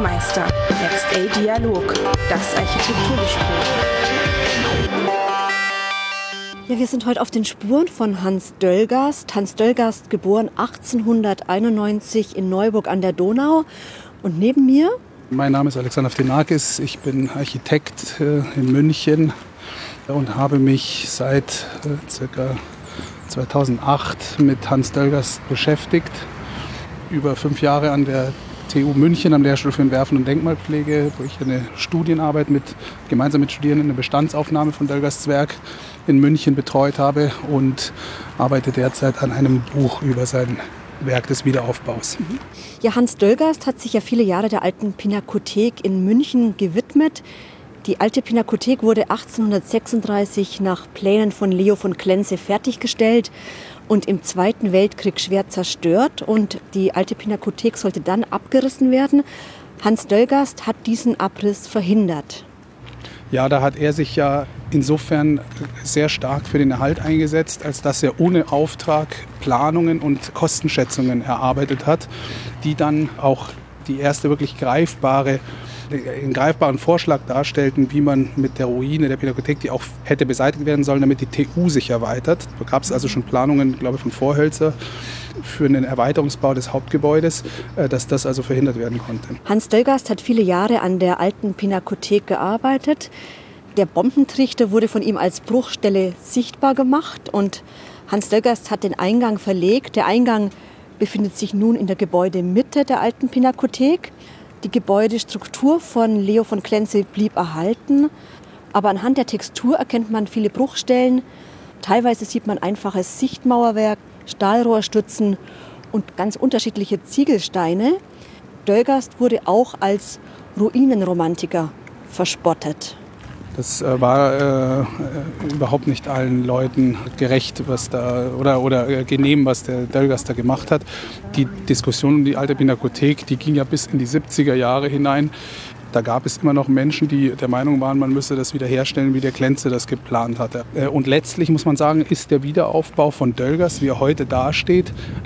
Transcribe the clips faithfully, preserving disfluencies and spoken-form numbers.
Baumeister. Next A Dialog. Das Architekturgespräch. Ja, wir sind heute auf den Spuren von Hans Döllgast. Hans Döllgast, geboren achtzehnhunderteinundneunzig in Neuburg an der Donau. Und neben mir? Mein Name ist Alexander Ftenakis. Ich bin Architekt äh, in München und habe mich seit äh, ca. zweitausendacht mit Hans Döllgast beschäftigt. Über fünf Jahre an der T U München am Lehrstuhl für Entwerfen und Denkmalpflege, wo ich eine Studienarbeit mit, gemeinsam mit Studierenden eine Bestandsaufnahme von Döllgasts Werk in München betreut habe und arbeite derzeit an einem Buch über sein Werk des Wiederaufbaus. Ja, Hans Döllgast hat sich ja viele Jahre der alten Pinakothek in München gewidmet. Die alte Pinakothek wurde achtzehnhundertsechsunddreißig nach Plänen von Leo von Klenze fertiggestellt und im Zweiten Weltkrieg schwer zerstört. Und die alte Pinakothek sollte dann abgerissen werden. Hans Döllgast hat diesen Abriss verhindert. Ja, da hat er sich ja insofern sehr stark für den Erhalt eingesetzt, als dass er ohne Auftrag Planungen und Kostenschätzungen erarbeitet hat, die dann auch die erste wirklich greifbare einen greifbaren Vorschlag darstellten, wie man mit der Ruine der Pinakothek, die auch hätte beseitigt werden sollen, damit die T U sich erweitert. Da gab es also schon Planungen, glaube ich, von Vorhölzer für einen Erweiterungsbau des Hauptgebäudes, dass das also verhindert werden konnte. Hans Döllgast hat viele Jahre an der alten Pinakothek gearbeitet. Der Bombentrichter wurde von ihm als Bruchstelle sichtbar gemacht und Hans Döllgast hat den Eingang verlegt. Der Eingang befindet sich nun in der Gebäudemitte der alten Pinakothek. Die Gebäudestruktur von Leo von Klenze blieb erhalten, aber anhand der Textur erkennt man viele Bruchstellen. Teilweise sieht man einfaches Sichtmauerwerk, Stahlrohrstützen und ganz unterschiedliche Ziegelsteine. Döllgast wurde auch als Ruinenromantiker verspottet. Das äh, war äh, überhaupt nicht allen Leuten gerecht, was da oder oder äh, genehm, was der Döllgast da gemacht hat. Die Diskussion um die alte Pinakothek, die ging ja bis in die siebziger Jahre hinein. Da gab es immer noch Menschen, die der Meinung waren, man müsse das wiederherstellen, wie der Klenze das geplant hatte. Und letztlich muss man sagen, ist der Wiederaufbau von Döllgast, wie er heute dasteht,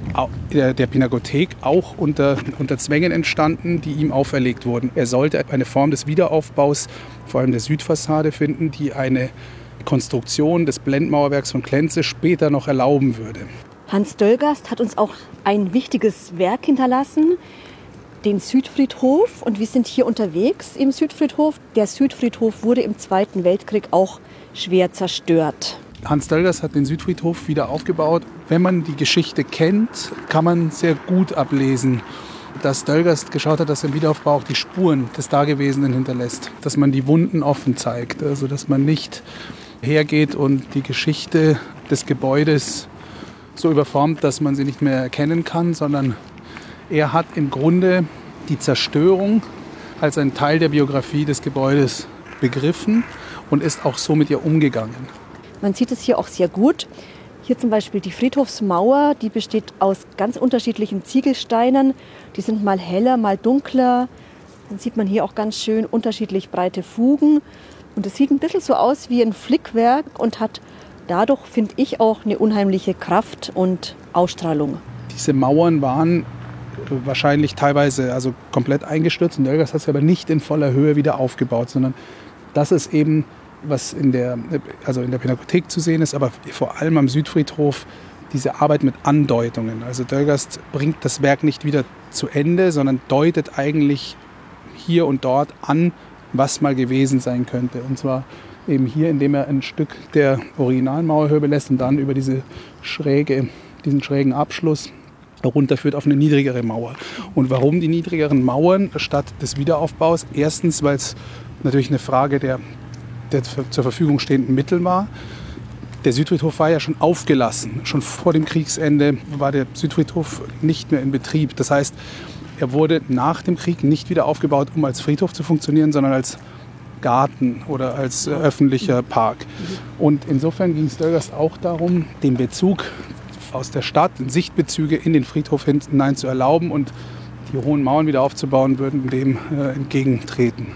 der Pinakothek auch unter, unter Zwängen entstanden, die ihm auferlegt wurden. Er sollte eine Form des Wiederaufbaus, vor allem der Südfassade, finden, die eine Konstruktion des Blendmauerwerks von Klenze später noch erlauben würde. Hans Döllgast hat uns auch ein wichtiges Werk hinterlassen, den Südfriedhof, und wir sind hier unterwegs im Südfriedhof. Der Südfriedhof wurde im Zweiten Weltkrieg auch schwer zerstört. Hans Döllgast hat den Südfriedhof wieder aufgebaut. Wenn man die Geschichte kennt, kann man sehr gut ablesen, dass Döllgast geschaut hat, dass im Wiederaufbau auch die Spuren des Dagewesenen hinterlässt. Dass man die Wunden offen zeigt, also dass man nicht hergeht und die Geschichte des Gebäudes so überformt, dass man sie nicht mehr erkennen kann, sondern er hat im Grunde die Zerstörung als einen Teil der Biografie des Gebäudes begriffen und ist auch so mit ihr umgegangen. Man sieht es hier auch sehr gut. Hier zum Beispiel die Friedhofsmauer, die besteht aus ganz unterschiedlichen Ziegelsteinen. Die sind mal heller, mal dunkler. Dann sieht man hier auch ganz schön unterschiedlich breite Fugen. Und es sieht ein bisschen so aus wie ein Flickwerk und hat dadurch, finde ich, auch eine unheimliche Kraft und Ausstrahlung. Diese Mauern waren wahrscheinlich teilweise also komplett eingestürzt. Und Döllgast hat es aber nicht in voller Höhe wieder aufgebaut, sondern das ist eben, was in der, also in der Pinakothek zu sehen ist, aber vor allem am Südfriedhof, diese Arbeit mit Andeutungen. Also Döllgast bringt das Werk nicht wieder zu Ende, sondern deutet eigentlich hier und dort an, was mal gewesen sein könnte. Und zwar eben hier, indem er ein Stück der Originalmauerhöhe lässt und dann über diese schräge, diesen schrägen Abschluss runterführt auf eine niedrigere Mauer. Und warum die niedrigeren Mauern statt des Wiederaufbaus? Erstens, weil es natürlich eine Frage der, der zur Verfügung stehenden Mittel war. Der Südfriedhof war ja schon aufgelassen. Schon vor dem Kriegsende war der Südfriedhof nicht mehr in Betrieb. Das heißt, er wurde nach dem Krieg nicht wieder aufgebaut, um als Friedhof zu funktionieren, sondern als Garten oder als äh, öffentlicher Park. Und insofern ging es Döllgast auch darum, den Bezug aus der Stadt, Sichtbezüge in den Friedhof hinein zu erlauben, und die hohen Mauern wieder aufzubauen, würden dem äh, entgegentreten.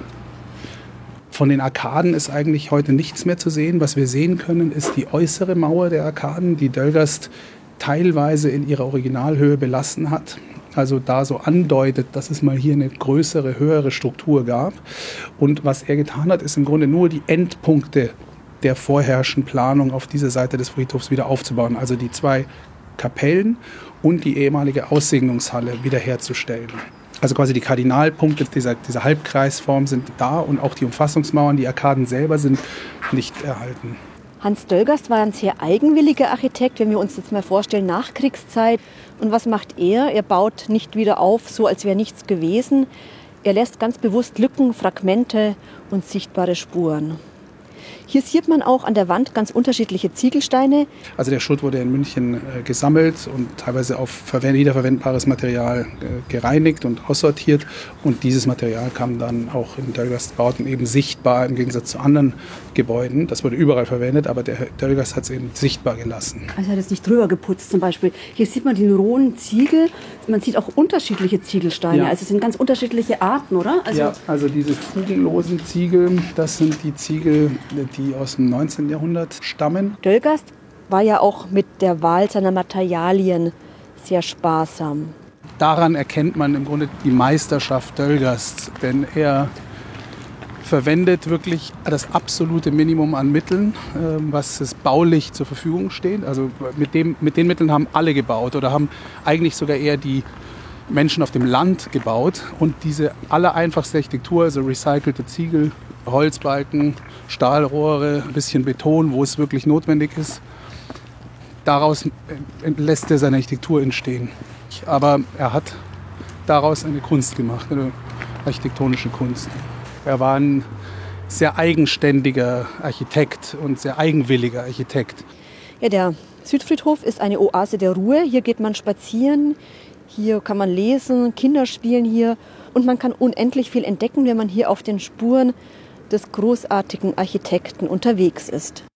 Von den Arkaden ist eigentlich heute nichts mehr zu sehen. Was wir sehen können, ist die äußere Mauer der Arkaden, die Döllgast teilweise in ihrer Originalhöhe belassen hat. also da so andeutet, dass es mal hier eine größere, höhere Struktur gab. Und was er getan hat, ist im Grunde nur die Endpunkte der vorherrschenden Planung auf dieser Seite des Friedhofs wieder aufzubauen. Also die zwei Kapellen und die ehemalige Aussegnungshalle wiederherzustellen. Also quasi die Kardinalpunkte dieser, dieser Halbkreisform sind da und auch die Umfassungsmauern, die Arkaden selber sind nicht erhalten. Hans Dölgast war ein sehr eigenwilliger Architekt, wenn wir uns jetzt mal vorstellen, Nachkriegszeit. Und was macht er? Er baut nicht wieder auf, so als wäre nichts gewesen. Er lässt ganz bewusst Lücken, Fragmente und sichtbare Spuren. Hier sieht man auch an der Wand ganz unterschiedliche Ziegelsteine. Also der Schutt wurde in München äh, gesammelt und teilweise auf wiederverwendbares Material äh, gereinigt und aussortiert. Und dieses Material kam dann auch in Dölgast-Bauten eben sichtbar im Gegensatz zu anderen Gebäuden. Das wurde überall verwendet, aber der Dölgast hat es eben sichtbar gelassen. Also er hat es nicht drüber geputzt zum Beispiel. Hier sieht man den rohen Ziegel. Man sieht auch unterschiedliche Ziegelsteine. Ja. Also es sind ganz unterschiedliche Arten, oder? Also ja, also diese fugenlosen Ziegel, das sind die Ziegel, die aus dem neunzehnten Jahrhundert stammen. Dölgast war ja auch mit der Wahl seiner Materialien sehr sparsam. Daran erkennt man im Grunde die Meisterschaft Dölgasts, denn er verwendet wirklich das absolute Minimum an Mitteln, was es baulich zur Verfügung steht. Also mit, dem, mit den Mitteln haben alle gebaut oder haben eigentlich sogar eher die Menschen auf dem Land gebaut. Und diese allereinfachste Architektur, also recycelte Ziegel, Holzbalken, Stahlrohre, ein bisschen Beton, wo es wirklich notwendig ist, daraus lässt er seine Architektur entstehen. Aber er hat daraus eine Kunst gemacht, eine architektonische Kunst. Er war ein sehr eigenständiger Architekt und sehr eigenwilliger Architekt. Ja, der Südfriedhof ist eine Oase der Ruhe. Hier geht man spazieren, hier kann man lesen, Kinder spielen hier. Und man kann unendlich viel entdecken, wenn man hier auf den Spuren des großartigen Architekten unterwegs ist.